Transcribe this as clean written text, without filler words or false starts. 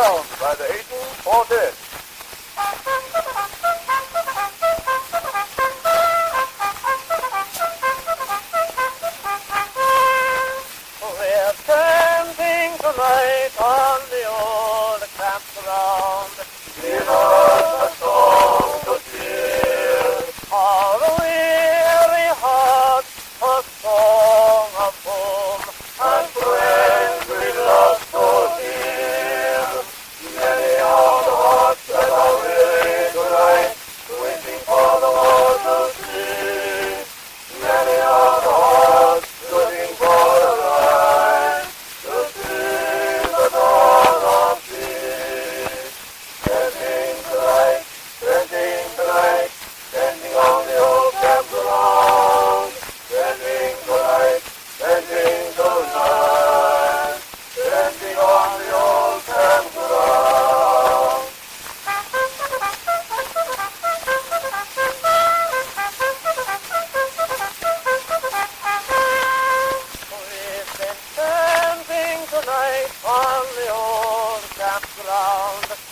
campground by the 1840. We're camping tonight on the old campground. Give us a song to sing. Our weary hearts a song of home. And friends we love to hear. Many are the hearts that are weary tonight, waiting for the world to see. Many are the hearts looking for the light to see the dawn of peace. Standing tonight, standing on the old campground. Standing tonight, standing tonight, standing on the old campground. We've been camping tonight on the old campground.